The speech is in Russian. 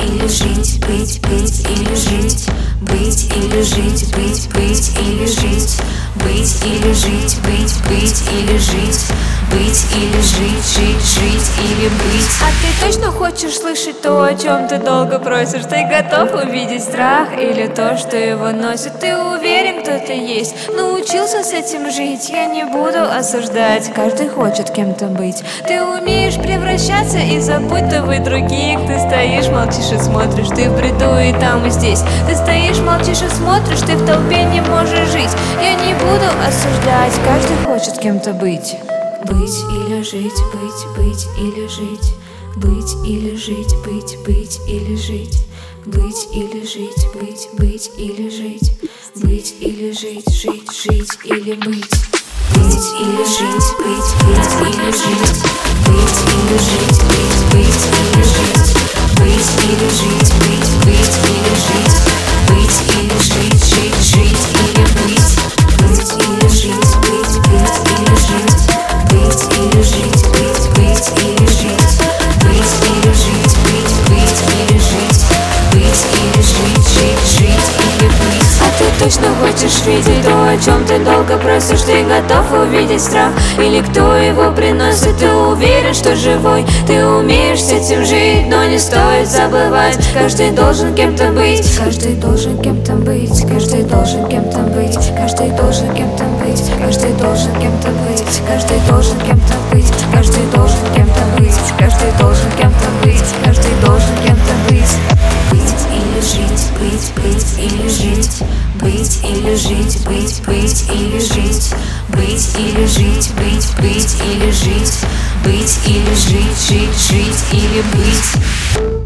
или жить, быть или жить, быть или жить, быть или жить, быть или жить, быть или жить, быть или жить или быть. А ты точно хочешь слышать то, о чем ты долго просишь? Ты готов увидеть страх или то, что его носит? Ты уверен, кто ты есть? Научился с этим жить? Я не буду осуждать, каждый хочет кем-то быть. Ты умеешь превращаться и запутывать других. Ты стоишь, молчишь и смотришь, ты в бреду и там, и здесь. Ты стоишь, молчишь и смотришь, ты в толпе не можешь жить. Я не буду осуждать, каждый хочет кем-то быть. Быть или жить, быть или жить, быть или жить, быть или жить, быть или жить, быть или жить, быть или жить, жить или быть. Быть или жить, быть или жить, быть или жить, быть или жить, быть или жить, быть или жить, быть или жить, жить или быть. Быть или жить, быть или жить, быть или жить, быть или жить, быть или жить, быть или жить, быть или жить, жить или быть. А ты точно хочешь видеть то, о чем ты долго просишь? Ты готов увидеть страх или кто его приносит? Ты уверен, что живой? Ты умеешь с этим жить, но не стоит забывать. Каждый должен кем-то быть, каждый должен кем-то быть, каждый должен кем-то быть, каждый должен кем-то быть, каждый должен кем-то быть, каждый должен кем-то быть, каждый должен кем-то быть, каждый должен кем-то быть, каждый должен кем-то быть. Быть или жить, быть или жить, быть или жить, быть или жить, быть или жить, быть или жить, быть или жить, жить или быть.